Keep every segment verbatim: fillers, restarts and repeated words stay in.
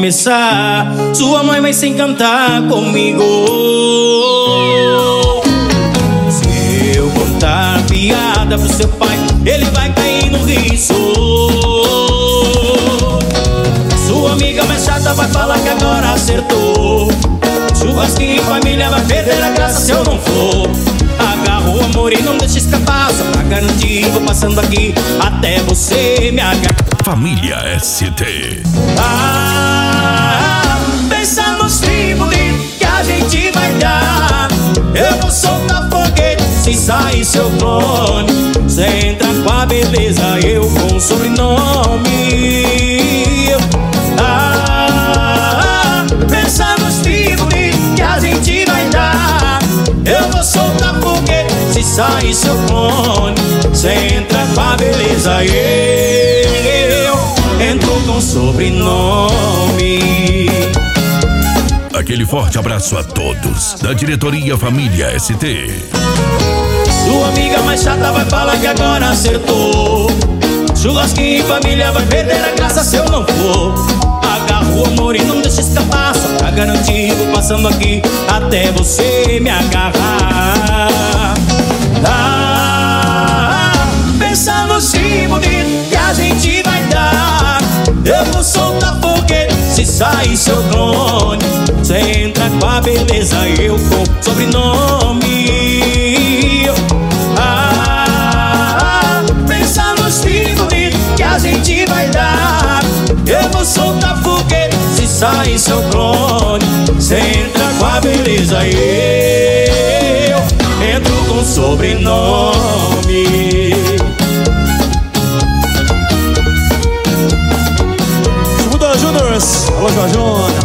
começar, sua mãe vai se encantar comigo. Se eu contar piada pro seu pai, ele vai cair no riso. Sua amiga mais chata vai falar que agora acertou. Churrasquinho em família vai perder a graça se eu não for. Agarro o amor e não deixa escapar, só pra garantir, vou passando aqui até você me agarrar. Família S T. Ah, pensa nos tribos que a gente vai dar. Eu vou soltar foguete se sair seu clone. Cê entra com a beleza, eu com o sobrenome. Ah, pensa nos tribos que a gente vai dar. Eu vou soltar foguete se sair seu clone. Cê entra com a beleza, eu entro com sobrenome. Aquele forte abraço a todos da diretoria Família S T. Sua amiga mais chata vai falar que agora acertou. Churrasquinho em família vai perder a graça se eu não for. Agarro o amor e não deixa escapar, só pra garantir, vou passando aqui até você me agarrar. Ah, pensa no sim bonito que a gente vai dar. Eu vou soltar foguete se sair seu clone. Cê entra com a beleza, eu com sobrenome. Ah, pensa nos filhos bonitos que a gente vai dar. Eu vou soltar foguete se sair seu clone. Cê entra com a beleza, eu entro com sobrenome. Júniors, alô Jorjona.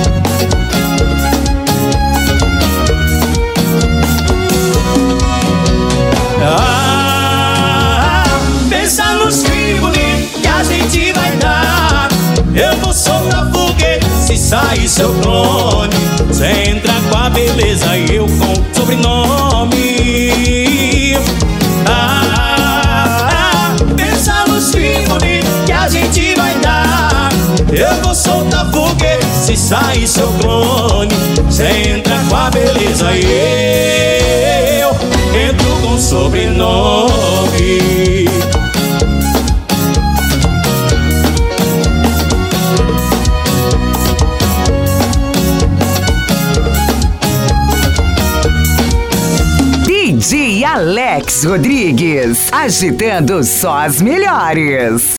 Ah, pensa nos filhos bonitos que a gente vai dar. Eu vou soltar foguete se sair seu clone. Cê entra com a beleza e eu com sobrenome. Ah, pensa nos filhos bonitos que a gente vai dar. Eu vou soltar foguete se sair seu clone. Cê entra com a beleza e eu entro com sobrenome. D J Alex Rodrigues, agitando só as melhores.